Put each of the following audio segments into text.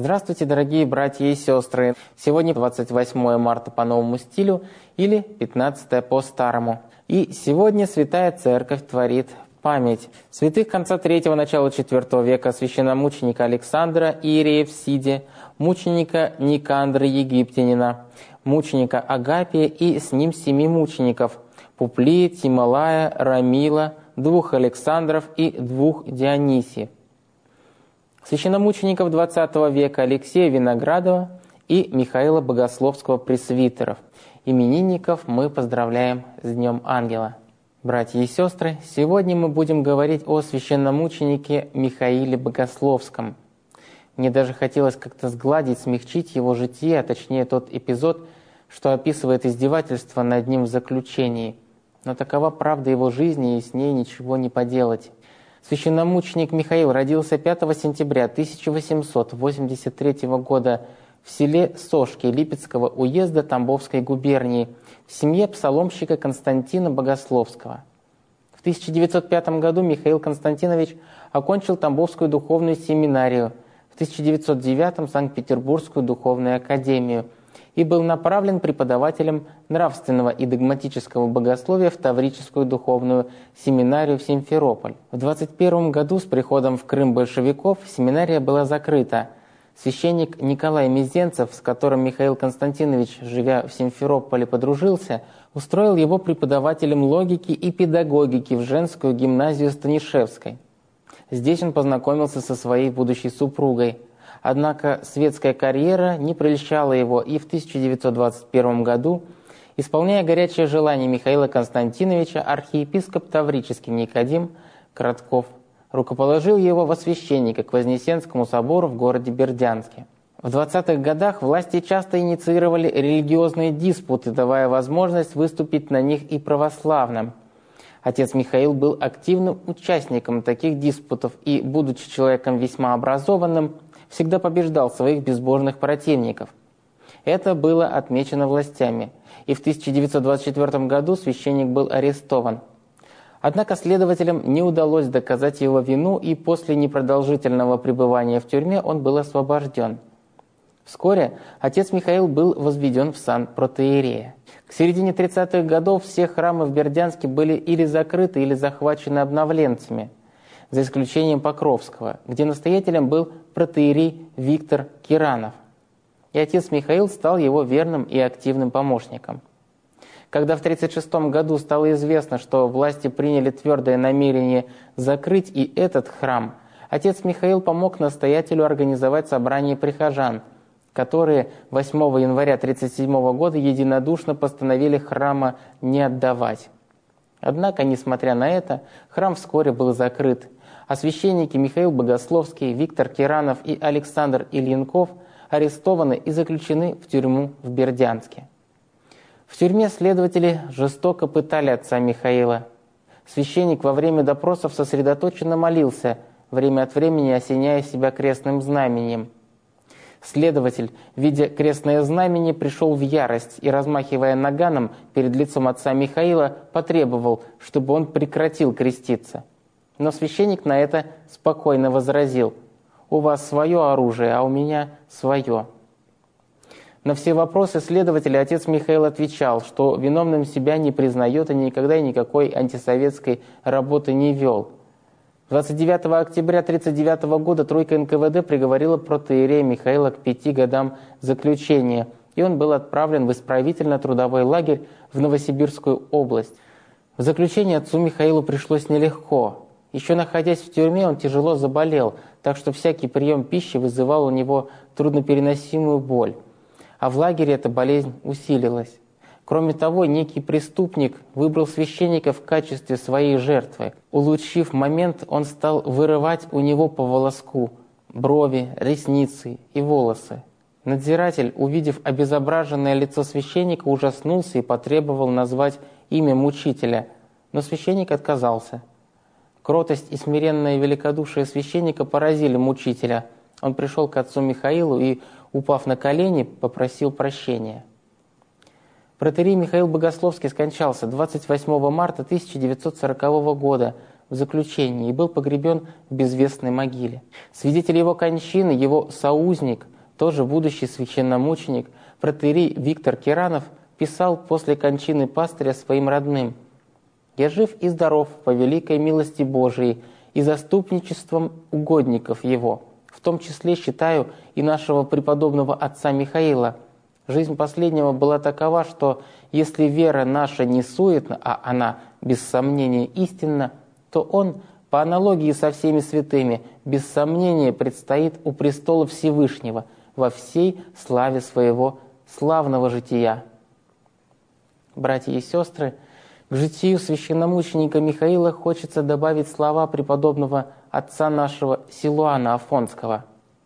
Здравствуйте, дорогие братья и сестры! Сегодня 28 марта по новому стилю или 15 по старому. И сегодня Святая Церковь творит память святых конца III – начала IV века, священномученика Александра Иерея в Сиде, мученика Никандра Египтянина, мученика Агапия и с ним 7 мучеников – Публия, Тимолая, Рамила, 2 Александров и 2 Дионисиев. Священномучеников XX века Алексея Виноградова и Михаила Богословского пресвитеров. Именинников мы поздравляем с Днем Ангела. Братья и сестры, сегодня мы будем говорить о священномученике Михаиле Богословском. Мне даже хотелось как-то сгладить, смягчить его житие, а точнее тот эпизод, что описывает издевательство над ним в заключении. Но такова правда его жизни, и с ней ничего не поделать. Священномученик Михаил родился 5 сентября 1883 года в селе Сошки Липецкого уезда Тамбовской губернии в семье псаломщика Константина Богословского. В 1905 году Михаил Константинович окончил Тамбовскую духовную семинарию, в 1909 Санкт-Петербургскую духовную академию и был направлен преподавателем нравственного и догматического богословия в Таврическую духовную семинарию в Симферополь. В 1921 году с приходом в Крым большевиков семинария была закрыта. Священник Николай Мезенцев, с которым Михаил Константинович, живя в Симферополе, подружился, устроил его преподавателем логики и педагогики в женскую гимназию Станишевской. Здесь он познакомился со своей будущей супругой. Однако светская карьера не прельщала его, и в 1921 году, исполняя горячее желание Михаила Константиновича, архиепископ Таврический Никодим Кратков рукоположил его во священника к Вознесенскому собору в городе Бердянске. В 20-х годах власти часто инициировали религиозные диспуты, давая возможность выступить на них и православным. Отец Михаил был активным участником таких диспутов и, будучи человеком весьма образованным, всегда побеждал своих безбожных противников. Это было отмечено властями, и в 1924 году священник был арестован. Однако следователям не удалось доказать его вину, и после непродолжительного пребывания в тюрьме он был освобожден. Вскоре отец Михаил был возведен в сан протоиерея. К середине 30-х годов все храмы в Бердянске были или закрыты, или захвачены обновленцами, за исключением Покровского, где настоятелем был протоиерей Виктор Киранов. И отец Михаил стал его верным и активным помощником. Когда в 1936 году стало известно, что власти приняли твердое намерение закрыть и этот храм, отец Михаил помог настоятелю организовать собрание прихожан, которые 8 января 1937 года единодушно постановили храма не отдавать. Однако, несмотря на это, храм вскоре был закрыт, а священники Михаил Богословский, Виктор Киранов и Александр Ильинков арестованы и заключены в тюрьму в Бердянске. В тюрьме следователи жестоко пытали отца Михаила. Священник во время допросов сосредоточенно молился, время от времени осеняя себя крестным знамением. Следователь, видя крестное знамение, пришел в ярость и, размахивая наганом перед лицом отца Михаила, потребовал, чтобы он прекратил креститься. Но священник на это спокойно возразил: «У вас свое оружие, а у меня свое». На все вопросы следователя отец Михаил отвечал, что виновным себя не признает и никогда никакой антисоветской работы не вел. 29 октября 1939 года тройка НКВД приговорила протоиерея Михаила к 5 годам заключения, и он был отправлен в исправительно-трудовой лагерь в Новосибирскую область. В заключение отцу Михаилу пришлось нелегко. Еще находясь в тюрьме, он тяжело заболел, так что всякий прием пищи вызывал у него труднопереносимую боль. А в лагере эта болезнь усилилась. Кроме того, некий преступник выбрал священника в качестве своей жертвы. Улучшив момент, он стал вырывать у него по волоску брови, ресницы и волосы. Надзиратель, увидев обезображенное лицо священника, ужаснулся и потребовал назвать имя мучителя, но священник отказался. Кротость и смиренное великодушие священника поразили мучителя. Он пришел к отцу Михаилу и, упав на колени, попросил прощения. Протоиерей Михаил Богословский скончался 28 марта 1940 года в заключении и был погребен в безвестной могиле. Свидетель его кончины, его соузник, тоже будущий священномученик, протоиерей Виктор Киранов, писал после кончины пастыря своим родным: «Я жив и здоров по великой милости Божией и заступничеством угодников Его, в том числе считаю и нашего преподобного отца Михаила. Жизнь последнего была такова, что если вера наша не суетна, а она без сомнения истинна, то он, по аналогии со всеми святыми, без сомнения предстоит у престола Всевышнего во всей славе своего славного жития». Братья и сестры, к житию священномученика Михаила хочется добавить слова преподобного отца нашего Силуана Афонского.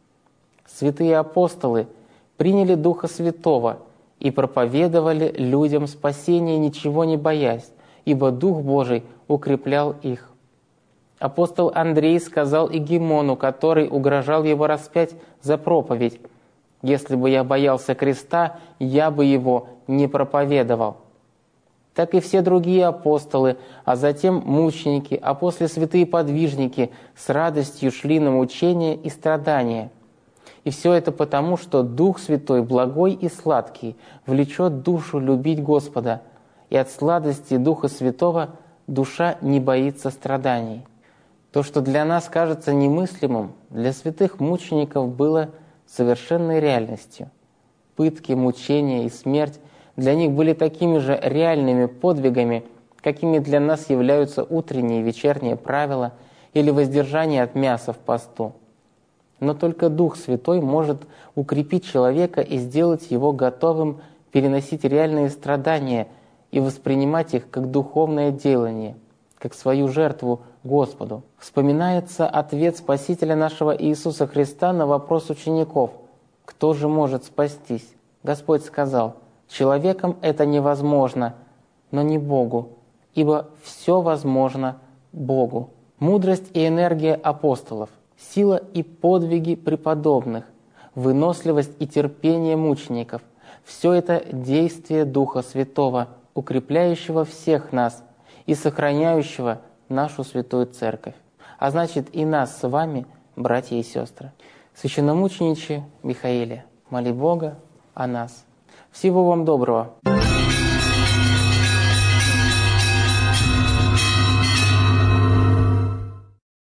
«Святые апостолы приняли Духа Святого и проповедовали людям спасение, ничего не боясь, ибо Дух Божий укреплял их. Апостол Андрей сказал Игимону, который угрожал его распять за проповедь: «Если бы я боялся креста, я бы его не проповедовал». Так и все другие апостолы, а затем мученики, а после святые подвижники с радостью шли на мучения и страдания. И все это потому, что Дух Святой, благой и сладкий, влечет душу любить Господа, и от сладости Духа Святого душа не боится страданий. То, что для нас кажется немыслимым, для святых мучеников было совершенной реальностью. Пытки, мучения и смерть для них были такими же реальными подвигами, какими для нас являются утренние и вечерние правила или воздержание от мяса в посту. Но только Дух Святой может укрепить человека и сделать его готовым переносить реальные страдания и воспринимать их как духовное делание, как свою жертву Господу. Вспоминается ответ Спасителя нашего Иисуса Христа на вопрос учеников: «Кто же может спастись?» Господь сказал: «Человеком это невозможно, но не Богу, ибо все возможно Богу». Мудрость и энергия апостолов, сила и подвиги преподобных, выносливость и терпение мучеников — все это действие Духа Святого, укрепляющего всех нас и сохраняющего нашу Святую Церковь, а значит и нас с вами, братья и сестры. Священномучениче Михаиле, моли Бога о нас. Всего вам доброго!